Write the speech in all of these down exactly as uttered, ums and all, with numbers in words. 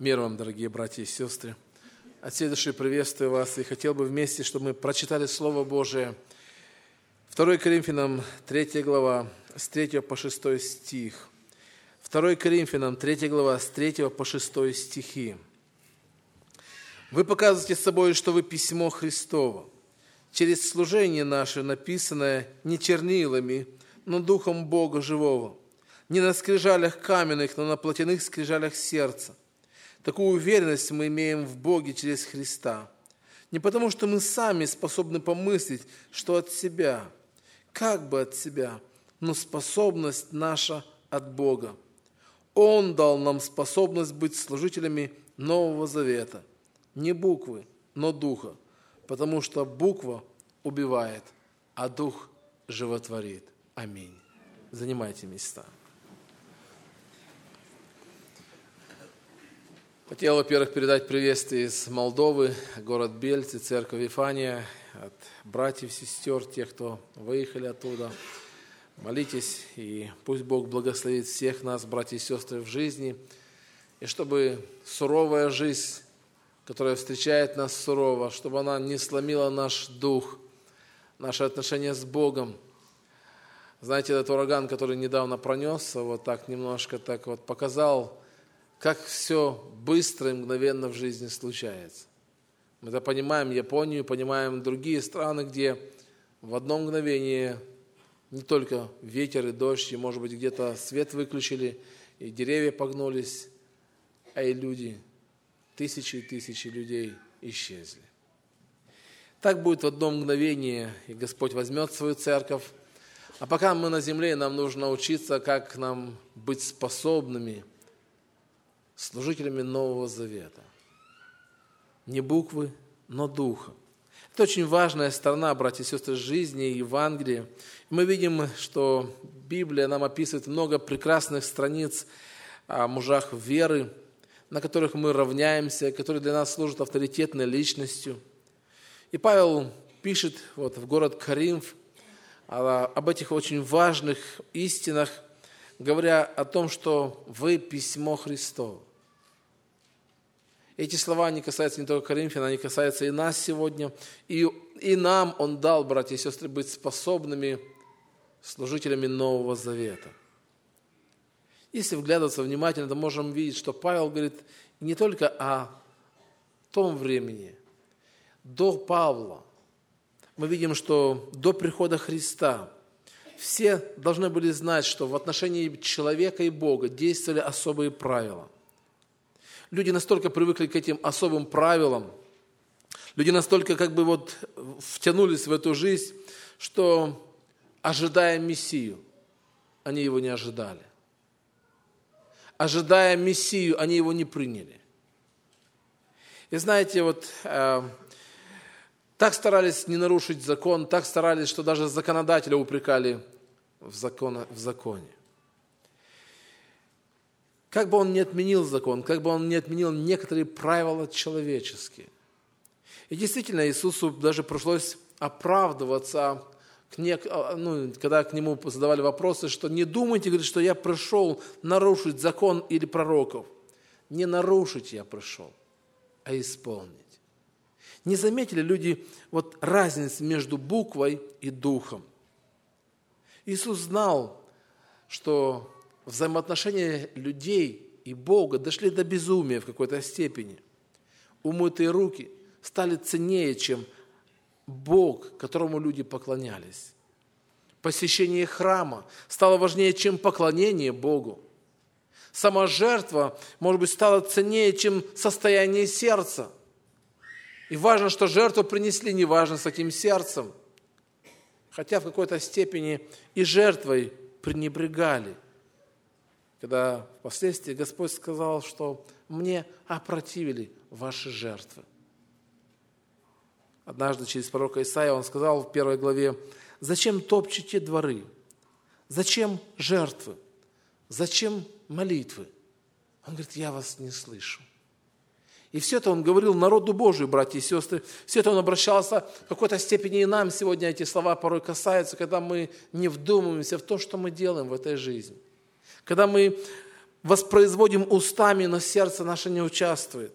Мир вам, дорогие братья и сестры. От всей души приветствую вас и хотел бы вместе, чтобы мы прочитали Слово Божие. второе Коринфянам, третья глава, с третьего по шестой стих. второе Коринфянам, третья глава, с третьего по шестой стихи. «Вы показываете собой, что вы письмо Христово, через служение наше, написанное не чернилами, но Духом Бога живого, не на скрижалях каменных, но на плотяных скрижалях сердца. Такую уверенность мы имеем в Боге через Христа. Не потому, что мы сами способны помыслить, что от себя, как бы от себя, но способность наша от Бога. Он дал нам способность быть служителями Нового Завета. Не буквы, но духа, потому что буква убивает, а дух животворит. Аминь». Занимайте места. Хотел, во-первых, передать приветствие из Молдовы, город Бельцы, церковь Вифания, от братьев, сестер, тех, кто выехали оттуда. Молитесь, и пусть Бог благословит всех нас, братья и сестры, в жизни, и чтобы суровая жизнь, которая встречает нас сурово, чтобы она не сломила наш дух, наши отношения с Богом. Знаете, этот ураган, который недавно пронесся, вот так немножко так вот показал, как все быстро и мгновенно в жизни случается. Мы это понимаем Японию, понимаем другие страны, где в одно мгновение не только ветер и дождь, и, может быть, где-то свет выключили, и деревья погнулись, а и люди, тысячи и тысячи людей исчезли. Так будет в одно мгновение, и Господь возьмет свою церковь. А пока мы на земле, нам нужно научиться, как нам быть способными служителями Нового Завета. Не буквы, но духа. Это очень важная сторона, братья и сестры, жизни и Евангелия. Мы видим, что Библия нам описывает много прекрасных страниц о мужах веры, на которых мы равняемся, которые для нас служат авторитетной личностью. И Павел пишет вот в город Коринф об этих очень важных истинах, говоря о том, что вы письмо Христово. Эти слова не касаются не только Коринфян, они касаются и нас сегодня. И, и нам Он дал, братья и сестры, быть способными служителями Нового Завета. Если вглядываться внимательно, то можем видеть, что Павел говорит не только о том времени. До Павла мы видим, что до прихода Христа все должны были знать, что в отношении человека и Бога действовали особые правила. Люди настолько привыкли к этим особым правилам, люди настолько как бы вот втянулись в эту жизнь, что, ожидая Мессию, они его не ожидали. Ожидая Мессию, они его не приняли. И знаете, вот э, так старались не нарушить закон, так старались, что даже законодателя упрекали в, закон, в законе. Как бы он ни отменил закон, как бы он ни отменил некоторые правила человеческие. И действительно, Иисусу даже пришлось оправдываться, к не, ну, когда к нему задавали вопросы, что не думайте, говорит, что я пришел нарушить закон или пророков. Не нарушить я пришел, а исполнить. Не заметили люди вот разницу между буквой и духом? Иисус знал, что взаимоотношения людей и Бога дошли до безумия в какой-то степени. Умытые руки стали ценнее, чем Бог, которому люди поклонялись. Посещение храма стало важнее, чем поклонение Богу. Сама жертва, может быть, стала ценнее, чем состояние сердца. И важно, что жертву принесли, не важно с каким сердцем. Хотя в какой-то степени и жертвой пренебрегали. Когда впоследствии Господь сказал, что мне опротивили ваши жертвы. Однажды через пророка Исаия он сказал в первой главе: «Зачем топчете дворы? Зачем жертвы? Зачем молитвы?» Он говорит: «Я вас не слышу». И все это он говорил народу Божию, братья и сестры. Все это он обращался в какой-то степени и нам сегодня эти слова порой касаются, когда мы не вдумываемся в то, что мы делаем в этой жизни. Когда мы воспроизводим устами, но сердце наше не участвует.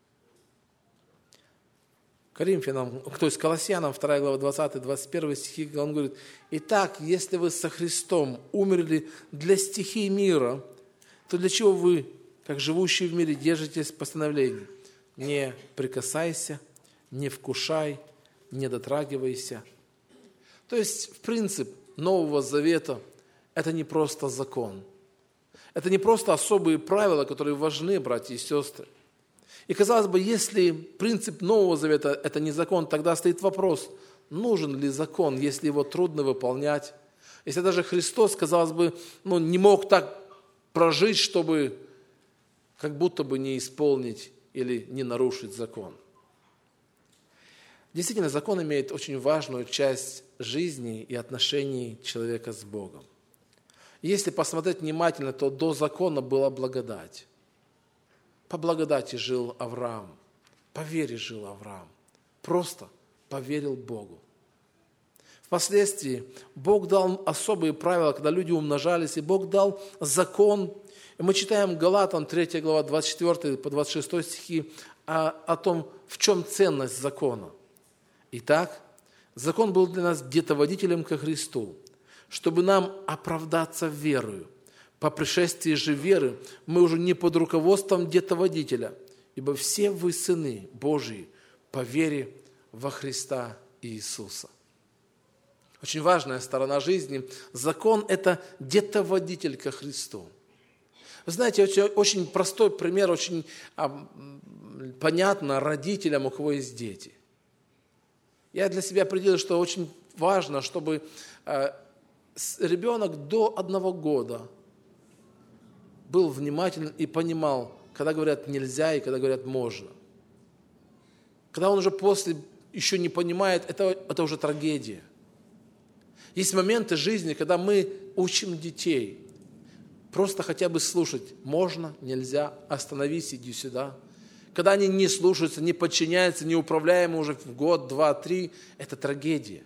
Коринфянам, то есть Колоссянам, вторая глава, двадцатый двадцать первый стихи, он говорит: «Итак, если вы со Христом умерли для стихий мира, то для чего вы, как живущие в мире, держитесь постановлений? Не прикасайся, не вкушай, не дотрагивайся». То есть, в принцип Нового Завета – это не просто закон. Это не просто особые правила, которые важны, братья и сестры. И, казалось бы, если принцип Нового Завета – это не закон, тогда стоит вопрос, нужен ли закон, если его трудно выполнять. Если даже Христос, казалось бы, ну, не мог так прожить, чтобы как будто бы не исполнить или не нарушить закон. Действительно, закон имеет очень важную часть жизни и отношений человека с Богом. Если посмотреть внимательно, то до закона была благодать. По благодати жил Авраам, по вере жил Авраам, просто поверил Богу. Впоследствии Бог дал особые правила, когда люди умножались, и Бог дал закон. И мы читаем Галатам, третья глава, двадцать четвёртый по двадцать шестой стихи, о, о том, в чем ценность закона. Итак, закон был для нас детоводителем ко Христу, чтобы нам оправдаться верою. По пришествии же веры мы уже не под руководством детоводителя, ибо все вы сыны Божьи по вере во Христа Иисуса. Очень важная сторона жизни. Закон – это детоводитель ко Христу. Вы знаете, очень, очень простой пример, очень а, понятно родителям, у кого есть дети. Я для себя определил, что очень важно, чтобы а, ребенок до одного года был внимателен и понимал, когда говорят нельзя и когда говорят можно. Когда он уже после еще не понимает, это, это уже трагедия. Есть моменты жизни, когда мы учим детей просто хотя бы слушать. Можно, нельзя, остановись, иди сюда. Когда они не слушаются, не подчиняются, неуправляемы уже в год, два, три, это трагедия.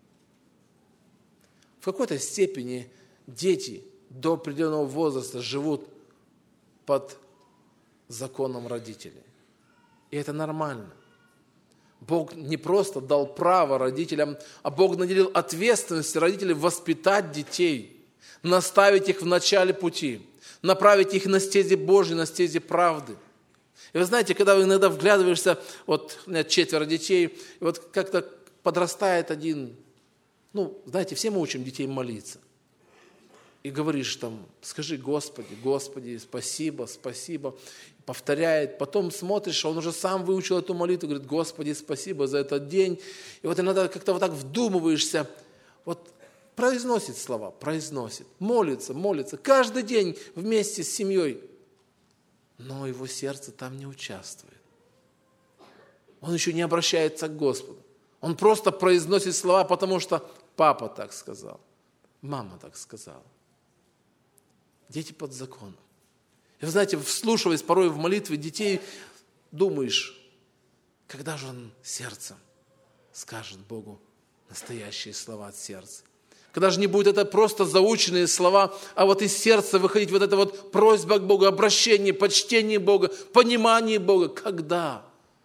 В какой-то степени дети до определенного возраста живут под законом родителей. И это нормально. Бог не просто дал право родителям, а Бог наделил ответственность родителей воспитать детей, наставить их в начале пути, направить их на стези Божьей, на стези правды. И вы знаете, когда вы иногда вглядываешься, вот у меня четверо детей, и вот как-то подрастает один, ну, знаете, все мы учим детей молиться. И говоришь там, скажи Господи, Господи, спасибо, спасибо, повторяет. Потом смотришь, он уже сам выучил эту молитву, говорит, Господи, спасибо за этот день. И вот иногда как-то вот так вдумываешься, вот произносит слова, произносит, молится, молится, каждый день вместе с семьей. Но его сердце там не участвует. Он еще не обращается к Господу. Он просто произносит слова, потому что папа так сказал, мама так сказала. Дети под законом. И вы знаете, вслушиваясь порой в молитвы детей, думаешь, когда же он сердцем скажет Богу настоящие слова от сердца. Когда же не будет это просто заученные слова, а вот из сердца выходить вот эта вот просьба к Богу, обращение, почтение Бога, понимание Бога. Когда?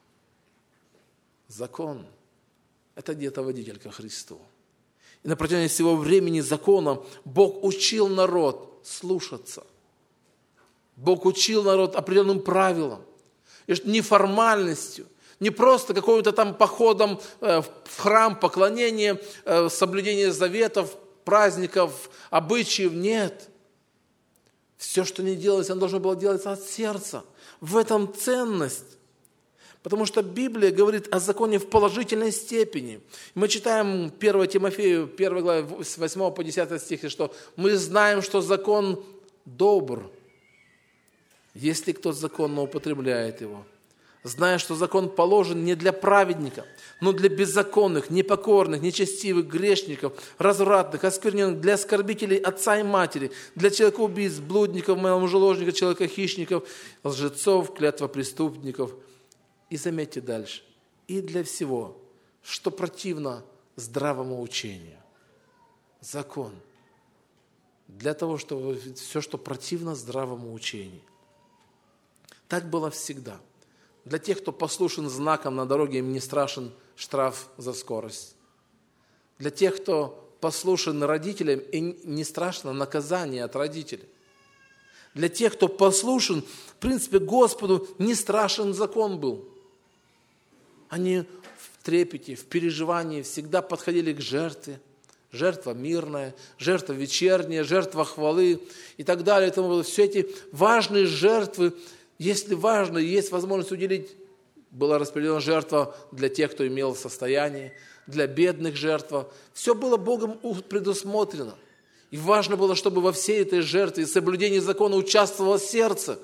Закон – это детоводитель ко Христу. И на протяжении всего времени закона Бог учил народ слушаться. Бог учил народ определенным правилам. И не формальностью, не просто каким-то там походом в храм, поклонение, соблюдение заветов, праздников, обычаев. Нет. Все, что не делалось, оно должно было делаться от сердца. В этом ценность. Потому что Библия говорит о законе в положительной степени. Мы читаем первое Тимофею, первая глава, с восьмого по десятый стих, что мы знаем, что закон добр, если кто законно употребляет его. Зная, что закон положен не для праведника, но для беззаконных, непокорных, нечестивых, грешников, развратных, оскверненных, для оскорбителей отца и матери, для человекоубийц, блудников, мужеложников, человекохищников, лжецов, клятвопреступников. И заметьте дальше. И для всего, что противно здравому учению. Закон. для того, чтобы все, что противно здравому учению. Так было всегда. Для тех, кто послушен знаком на дороге, им не страшен штраф за скорость. Для тех, кто послушен родителям, им не страшно наказание от родителей. Для тех, кто послушен, в принципе, Господу не страшен закон был. Они в трепете, в переживании всегда подходили к жертве. Жертва мирная, жертва вечерняя, жертва хвалы и так далее. Это было все эти важные жертвы. Если важно, есть возможность уделить, была распределена жертва для тех, кто имел состояние, для бедных жертва. Все было Богом предусмотрено. И важно было, чтобы во всей этой жертве и соблюдении закона участвовало сердце.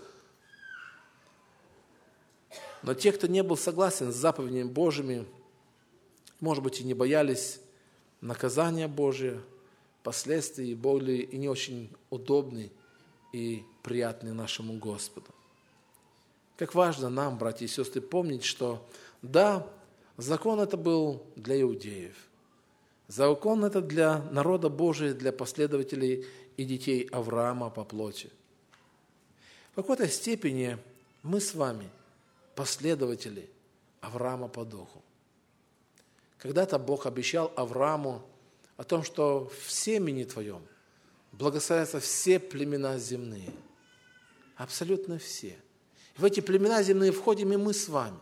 Но те, кто не был согласен с заповедями Божьими, может быть, и не боялись наказания Божия, последствий были и не очень удобны и приятны нашему Господу. Как важно нам, братья и сестры, помнить, что да, закон это был для иудеев. Закон это для народа Божия, для последователей и детей Авраама по плоти. В какой-то степени мы с вами последователи Авраама по духу. Когда-то Бог обещал Аврааму о том, что в семени твоем благословятся все племена земные. Абсолютно все. В эти племена земные входим и мы с вами.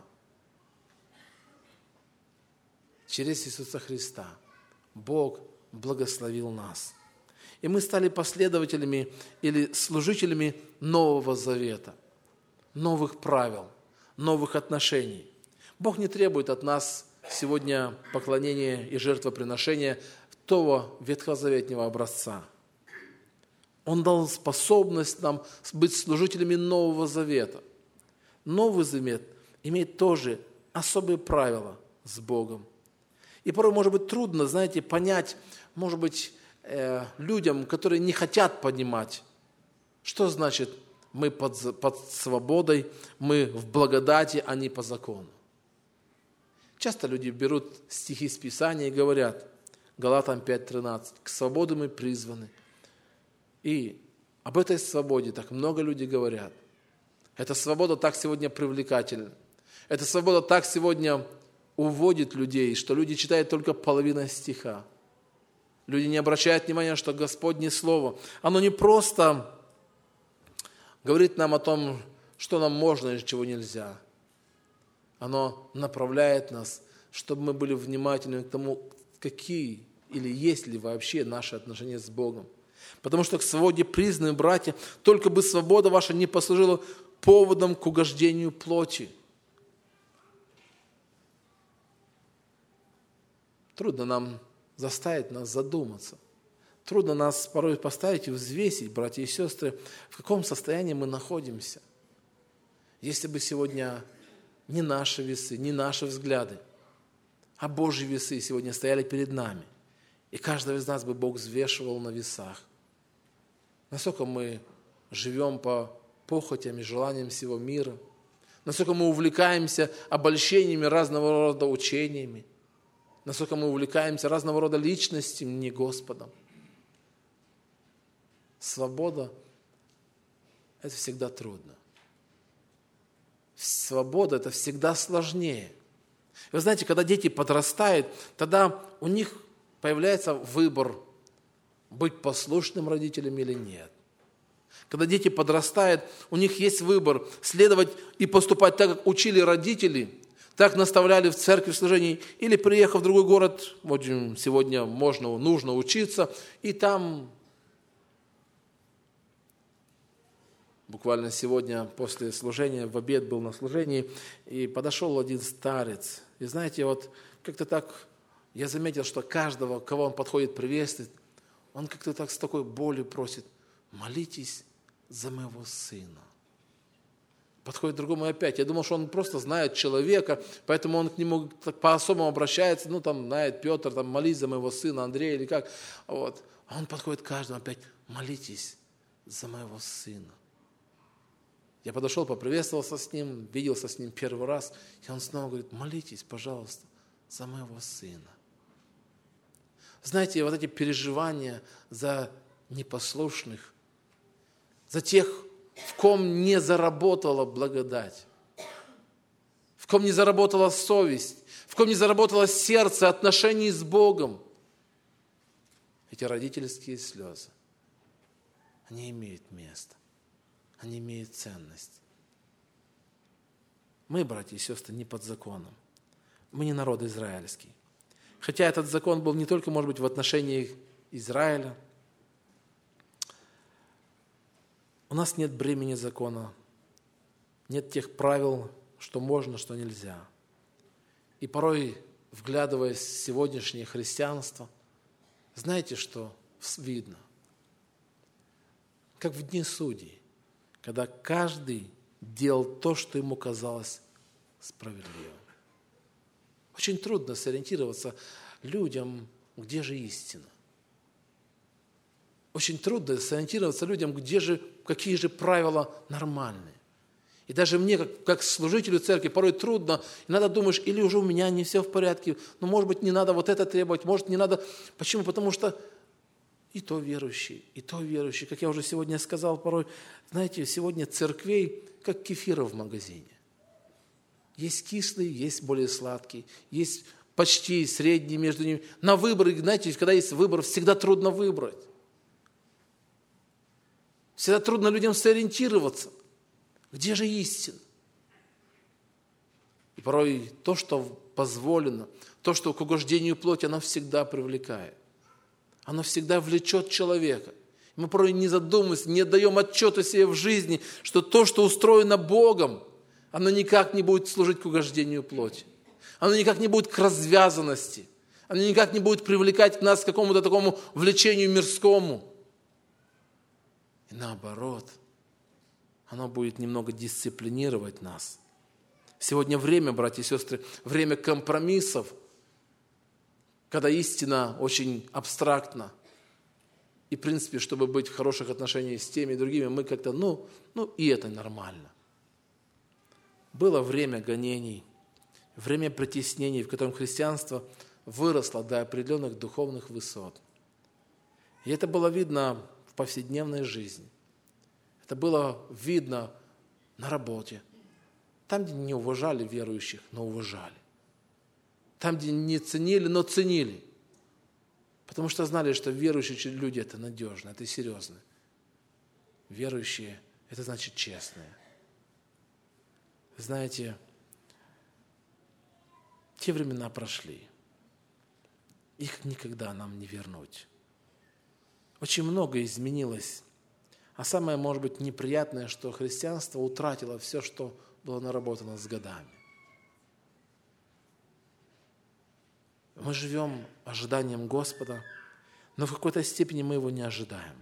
Через Иисуса Христа Бог благословил нас. И мы стали последователями или служителями Нового Завета, новых правил, новых отношений. Бог не требует от нас сегодня поклонения и жертвоприношения того ветхозаветнего образца. Он дал способность нам быть служителями Нового Завета. Новый Завет имеет тоже особые правила с Богом. И порой, может быть, трудно, знаете, понять, может быть, э, людям, которые не хотят понимать, что значит мы под, под свободой, мы в благодати, а не по закону. Часто люди берут стихи из Писания и говорят, Галатам пять тринадцать, к свободе мы призваны. И об этой свободе так много людей говорят. Эта свобода так сегодня привлекательна. Эта свобода так сегодня уводит людей, что люди читают только половину стиха. Люди не обращают внимания, что Господне Слово, оно не просто говорит нам о том, что нам можно и чего нельзя. Оно направляет нас, чтобы мы были внимательны к тому, какие или есть ли вообще наши отношения с Богом. Потому что к свободе признаны, братья, только бы свобода ваша не послужила поводом к угождению плоти. Трудно нам заставить нас задуматься. Трудно нас порой поставить и взвесить, братья и сестры, в каком состоянии мы находимся. Если бы сегодня не наши весы, не наши взгляды, а Божьи весы сегодня стояли перед нами, и каждого из нас бы Бог взвешивал на весах. Насколько мы живем по похотям и желаниям всего мира, насколько мы увлекаемся обольщениями разного рода учениями, насколько мы увлекаемся разного рода личностями, не Господом. Свобода – это всегда трудно. Свобода – это всегда сложнее. Вы знаете, когда дети подрастают, тогда у них появляется выбор, быть послушным родителям или нет. Когда дети подрастают, у них есть выбор следовать и поступать так, как учили родители, так наставляли в церкви в служении, или приехав в другой город, вот сегодня можно, нужно учиться, и там буквально сегодня после служения, в обед был на служении, и подошел один старец. И знаете, вот как-то так я заметил, что каждого, кого он подходит приветствовать, он как-то так с такой болью просит, молитесь за моего сына. Подходит к другому опять. Я думал, что он просто знает человека, поэтому он к нему по-особому обращается, ну там знает Петр, там молись за моего сына Андрея или как. Вот. А он подходит к каждому опять, молитесь за моего сына. Я подошел, поприветствовался с ним, виделся с ним первый раз, и он снова говорит, молитесь, пожалуйста, за моего сына. Знаете, вот эти переживания за непослушных, за тех, в ком не заработала благодать, в ком не заработала совесть, в ком не заработало сердце отношений с Богом. Эти родительские слезы, они имеют место, они имеют ценность. Мы, братья и сестры, не под законом. Мы не народ израильский. Хотя этот закон был не только, может быть, в отношении Израиля. У нас нет бремени закона, нет тех правил, что можно, что нельзя. И порой, вглядываясь в сегодняшнее христианство, знаете, что видно? Как в дни судей, когда каждый делал то, что ему казалось справедливым. Очень трудно сориентироваться людям, где же истина. Очень трудно сориентироваться людям, где же, какие же правила нормальные. И даже мне, как, как служителю церкви, порой трудно. Иногда думаешь, или уже у меня не все в порядке, ну, может быть, не надо вот это требовать, может, не надо. Почему? Потому что и то верующий, и то верующий. Как я уже сегодня сказал, порой, знаете, сегодня церквей, как кефира в магазине. Есть кислый, есть более сладкий, есть почти средний между ними. На выбор, знаете, когда есть выбор, всегда трудно выбрать. Всегда трудно людям сориентироваться. Где же истина? И порой то, что позволено, то, что к угождению плоти, оно всегда привлекает. Оно всегда влечет человека. Мы порой не задумываемся, не даем отчета себе в жизни, что то, что устроено Богом, оно никак не будет служить к угождению плоти. Оно никак не будет к развязанности. Оно никак не будет привлекать нас к какому-то такому влечению мирскому. И наоборот, оно будет немного дисциплинировать нас. Сегодня время, братья и сестры, время компромиссов, когда истина очень абстрактна. И, в принципе, чтобы быть в хороших отношениях с теми и другими, мы как-то, ну, ну и это нормально. Было время гонений, время притеснений, в котором христианство выросло до определенных духовных высот. И это было видно в повседневной жизни. Это было видно на работе. Там, где не уважали верующих, но уважали. Там, где не ценили, но ценили. Потому что знали, что верующие люди – это надежно, это серьезно. Верующие – это значит честные. Знаете, те времена прошли. Их никогда нам не вернуть. Очень многое изменилось. А самое, может быть, неприятное, что христианство утратило все, что было наработано с годами. Мы живем ожиданием Господа, но в какой-то степени мы его не ожидаем.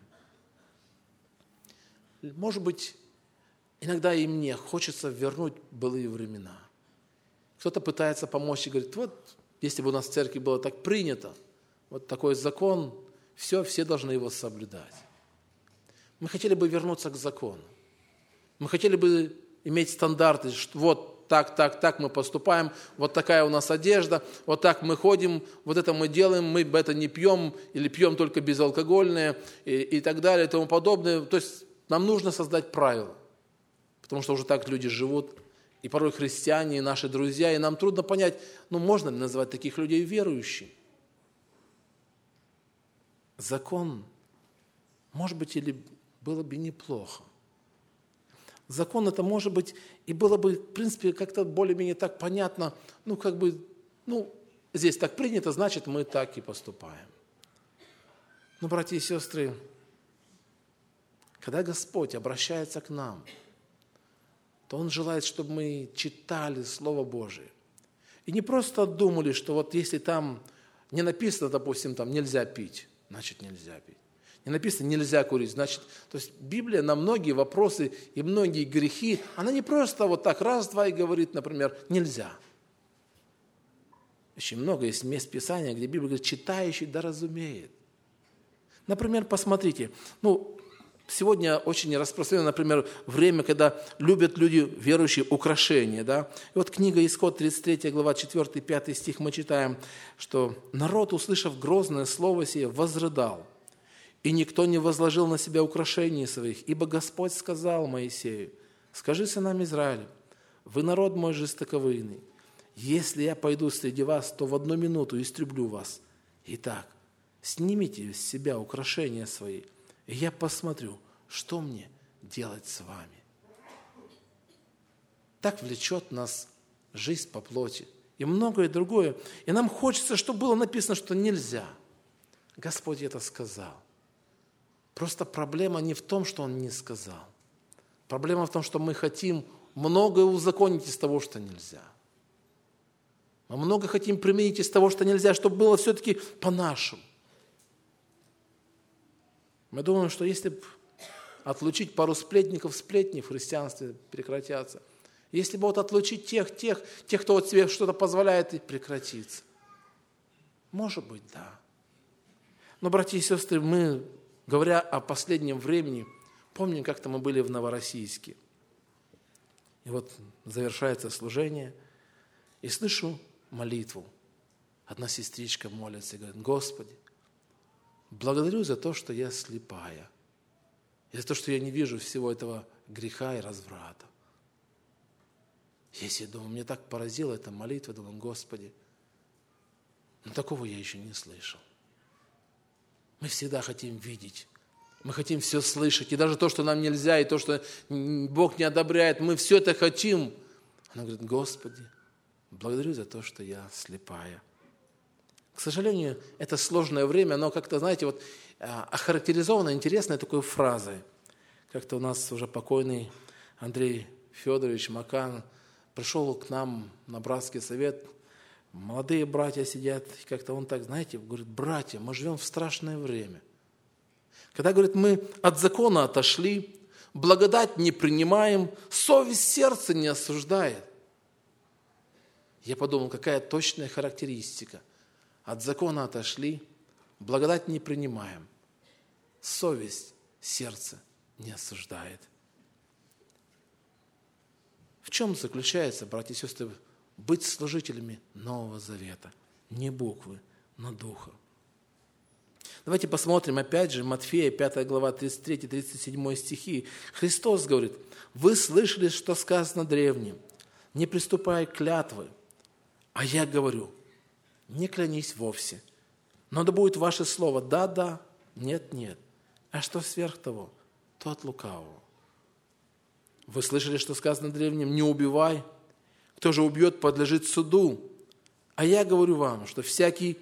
Может быть, иногда и мне хочется вернуть былые времена. Кто-то пытается помочь и говорит, вот, если бы у нас в церкви было так принято, вот такой закон, все, все должны его соблюдать. Мы хотели бы вернуться к закону. Мы хотели бы иметь стандарты, что вот так, так, так мы поступаем, вот такая у нас одежда, вот так мы ходим, вот это мы делаем, мы это не пьем или пьем только безалкогольное и, и так далее и тому подобное. То есть нам нужно создать правила, потому что уже так люди живут, и порой христиане, и наши друзья, и нам трудно понять, ну можно ли называть таких людей верующими. Закон, может быть, или было бы неплохо. Закон это может быть, и было бы, в принципе, как-то более-менее так понятно, ну, как бы, ну, здесь так принято, значит, мы так и поступаем. Но, братья и сестры, когда Господь обращается к нам, то Он желает, чтобы мы читали Слово Божие. И не просто думали, что вот если там не написано, допустим, там нельзя пить, значит, нельзя пить. Не написано «нельзя курить», значит, то есть Библия на многие вопросы и многие грехи, она не просто вот так раз-два и говорит, например, «нельзя». Очень много есть мест Писания, где Библия говорит «читающий да разумеет». Например, посмотрите, ну, сегодня очень распространено, например, время, когда любят люди, верующие, украшения, да. И вот книга Исход, тридцать третья глава, четвёртый-пятый стих, мы читаем, что «народ, услышав грозное слово сие, возрыдал, и никто не возложил на себя украшений своих, ибо Господь сказал Моисею: скажи сынам Израиля, вы народ мой жестоковыйный, если я пойду среди вас, то в одну минуту истреблю вас. Итак, снимите с себя украшения свои, и я посмотрю, что мне делать с вами. Так влечет нас жизнь по плоти и многое другое. И нам хочется, чтобы было написано, что нельзя. Господь это сказал. Просто проблема не в том, что Он не сказал. Проблема в том, что мы хотим многое узаконить из того, что нельзя. Мы много хотим применить из того, что нельзя, чтобы было все-таки по-нашему. Мы думаем, что если бы отлучить пару сплетников, сплетни в христианстве прекратятся. Если бы вот отлучить тех, тех, тех, кто вот себе что-то позволяет, и прекратится. Может быть, да. Но, братья и сестры, мы, говоря о последнем времени, помним, как-то мы были в Новороссийске. И вот завершается служение, и слышу молитву. Одна сестричка молится и говорит: Господи, благодарю за то, что я слепая, и за то, что я не вижу всего этого греха и разврата. Я себе думаю, мне так поразила эта молитва, думаю: Господи, ну такого я еще не слышал. Мы всегда хотим видеть, мы хотим все слышать, и даже то, что нам нельзя, и то, что Бог не одобряет, мы все это хотим. Она говорит: Господи, благодарю за то, что я слепая. К сожалению, это сложное время, оно как-то, знаете, вот охарактеризовано интересной такой фразой. Как-то у нас уже покойный Андрей Федорович Макан пришел к нам на братский совет, молодые братья сидят, и как-то он так, знаете, говорит: братья, мы живем в страшное время. Когда, говорит, мы от закона отошли, благодать не принимаем, совесть сердца не осуждает. Я подумал, какая точная характеристика. От закона отошли, благодать не принимаем, совесть сердца не осуждает. В чем заключается, братья и сестры, быть служителями Нового Завета? Не буквы, но духа. Давайте посмотрим опять же Матфея, пятая глава, тридцать третий тридцать седьмой стихи. Христос говорит: вы слышали, что сказано древним, не приступай к клятвы. А я говорю: не клянись вовсе, но да будет ваше слово да-да, нет-нет. А что сверх того, то от лукавого. Вы слышали, что сказано древним: не убивай, кто же убьет, подлежит суду. А я говорю вам, что всякий,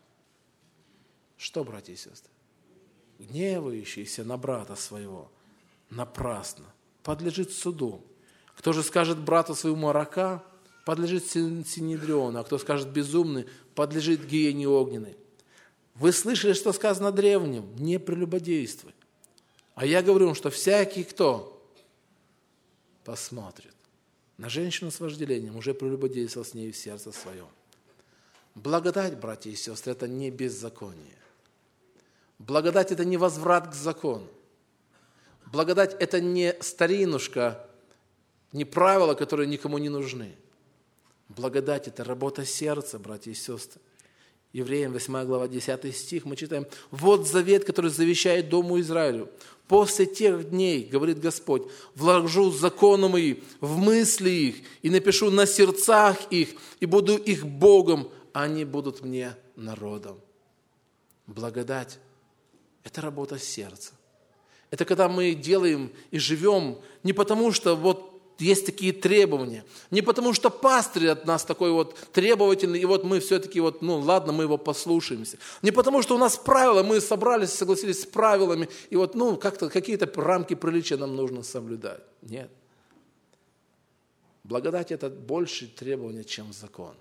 что, братья и сестры, гневающийся на брата своего напрасно, подлежит суду. Кто же скажет брату своему рака, подлежит синедриону, а кто скажет безумный, подлежит гиене огненной. Вы слышали, что сказано древним: не прелюбодействуй. А я говорю вам, что всякий, кто посмотрит на женщину с вожделением, уже прелюбодействовал с ней в сердце своем. Благодать, братья и сестры, это не беззаконие. Благодать – это не возврат к закону. Благодать – это не старинушка, не правила, которые никому не нужны. Благодать – это работа сердца, братья и сестры. Евреям восьмая глава, десятый стих, мы читаем: «Вот завет, который завещает дому Израилю. После тех дней, говорит Господь, вложу законы мои в мысли их и напишу на сердцах их, и буду их Богом, а они будут мне народом». Благодать – это работа сердца. Это когда мы делаем и живем не потому, что вот есть такие требования. Не потому, что пастырь от нас такой вот требовательный, и вот мы все-таки вот, ну ладно, мы его послушаемся. Не потому, что у нас правила, мы собрались, согласились с правилами, и вот, ну, как-то какие-то рамки приличия нам нужно соблюдать. Нет. Благодать – это больше требования, чем закон.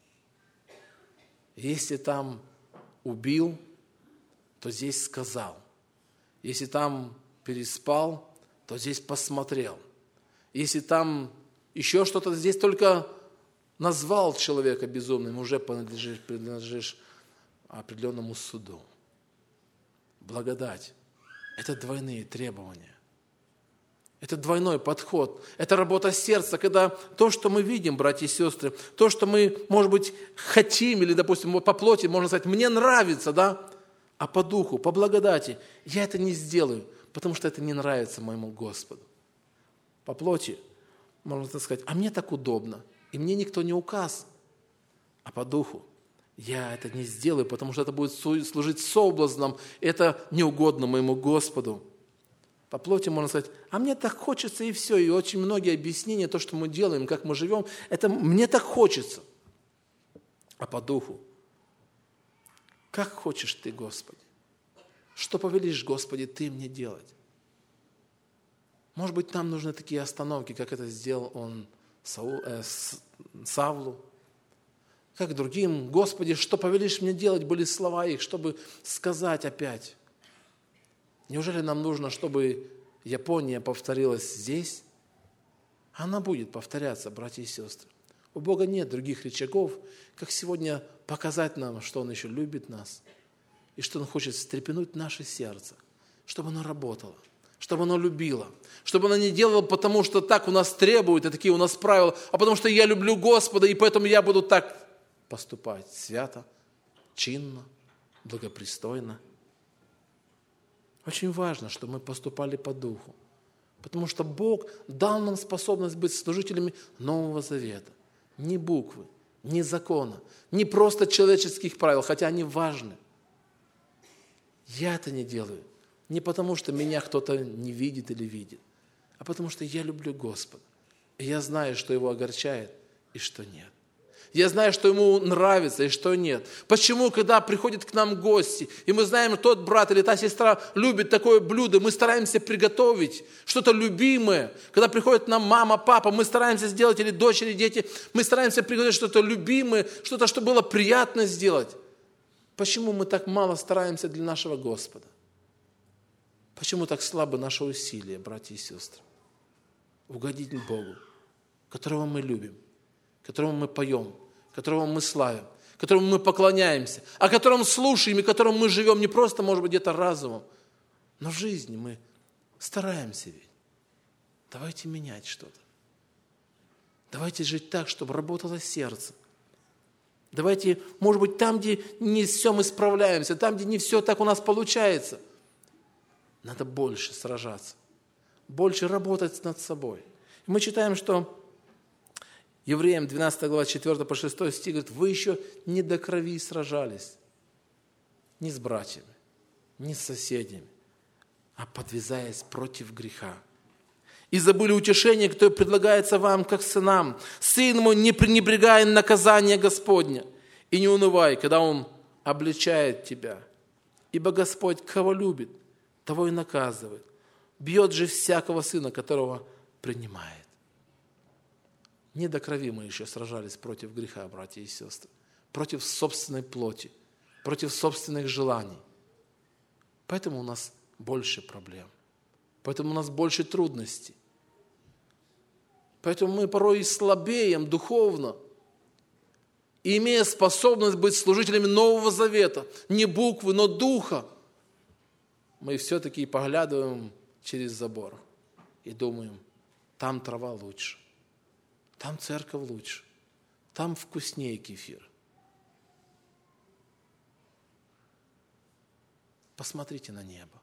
Если там убил, то здесь сказал. Если там переспал, то здесь посмотрел. Если там еще что-то, здесь только назвал человека безумным, уже принадлежишь, принадлежишь определенному суду. Благодать – это двойные требования. Это двойной подход. Это работа сердца, когда то, что мы видим, братья и сестры, то, что мы, может быть, хотим, или, допустим, по плоти, можно сказать, мне нравится, да? А по духу, по благодати я это не сделаю, потому что это не нравится моему Господу. По плоти можно так сказать, а мне так удобно, и мне никто не указ. А по духу я это не сделаю, потому что это будет служить соблазном, это неугодно моему Господу. По плоти можно сказать, а мне так хочется, и все. И очень многие объяснения, то, что мы делаем, как мы живем, это мне так хочется. А по духу, как хочешь ты, Господи? Что повелишь, Господи, ты мне делать? Может быть, нам нужны такие остановки, как это сделал он Саул, э, Савлу, как другим. Господи, что повелишь мне делать, были слова их, чтобы сказать опять. Неужели нам нужно, чтобы Япония повторилась здесь? Она будет повторяться, братья и сестры. У Бога нет других рычагов, как сегодня показать нам, что Он еще любит нас, и что Он хочет встрепенуть наше сердце, чтобы оно работало, чтобы оно любило, чтобы оно не делало, потому что так у нас требуют, и такие у нас правила, а потому что я люблю Господа, и поэтому я буду так поступать свято, чинно, благопристойно. Очень важно, чтобы мы поступали по духу, потому что Бог дал нам способность быть служителями Нового Завета. Не буквы, не закона, не просто человеческих правил, хотя они важны. Я это не делаю не потому, что меня кто-то не видит или видит, а потому что я люблю Господа. И я знаю, что Его огорчает и что нет. Я знаю, что Ему нравится и что нет. Почему, когда приходят к нам гости, и мы знаем, что тот брат или та сестра любит такое блюдо, мы стараемся приготовить что-то любимое. Когда приходит к нам мама, папа, мы стараемся сделать, или дочери, дети, мы стараемся приготовить что-то любимое, что-то, что было приятно сделать. Почему мы так мало стараемся для нашего Господа? Почему так слабы наши усилия, братья и сестры? Угодить Богу, которого мы любим, которому мы поем, которому мы славим, которому мы поклоняемся, о котором слушаем и котором мы живем не просто, может быть, где-то разумом, но в жизни мы стараемся ведь. Давайте менять что-то. Давайте жить так, чтобы работало сердце. Давайте, может быть, там, где не все мы справляемся, там, где не все так у нас получается, надо больше сражаться, больше работать над собой. И мы читаем, что Евреям двенадцатая глава, четвёртый по шестой стих говорит, вы еще не до крови сражались, не с братьями, не с соседями, а подвязаясь против греха. И забыли утешение, которое предлагается вам, как сынам. Сын мой, не пренебрегай наказание Господня, и не унывай, когда Он обличает тебя. Ибо Господь, кого любит, того и наказывает. Бьет же всякого сына, которого принимает. Не до крови мы еще сражались против греха, братья и сестры, против собственной плоти, против собственных желаний. Поэтому у нас больше проблем, поэтому у нас больше трудностей. Поэтому мы порой и слабеем духовно, и имея способность быть служителями Нового Завета, не буквы, но духа, мы все-таки поглядываем через забор и думаем, там трава лучше. Там церковь лучше, там вкуснее кефир. Посмотрите на небо.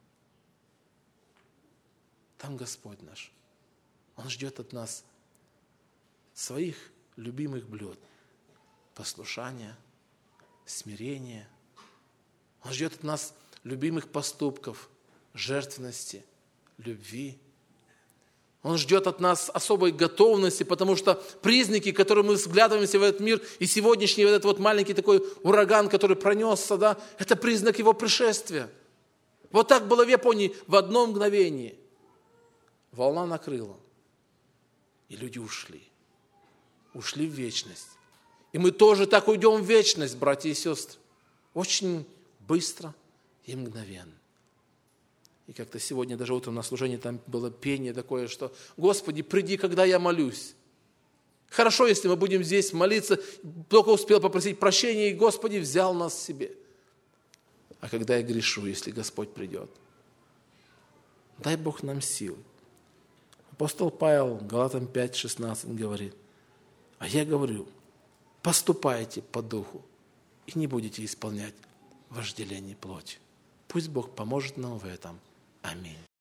Там Господь наш. Он ждет от нас своих любимых блюд. Послушания, смирения. Он ждет от нас любимых поступков, жертвенности, любви. Он ждет от нас особой готовности, потому что признаки, которые мы взглядываемся в этот мир, и сегодняшний вот этот вот маленький такой ураган, который пронесся, да, это признак его пришествия. Вот так было в Японии в одно мгновение. Волна накрыла, и люди ушли. Ушли в вечность. И мы тоже так уйдем в вечность, братья и сестры. Очень быстро и мгновенно. И как-то сегодня даже утром на служении там было пение такое, что «Господи, приди, когда я молюсь». Хорошо, если мы будем здесь молиться, только успел попросить прощения, и Господи взял нас себе. А когда я грешу, если Господь придет? Дай Бог нам сил. Апостол Павел, Галатам пять шестнадцать говорит, а я говорю, поступайте по духу и не будете исполнять вожделение плоти. Пусть Бог поможет нам в этом. Аминь.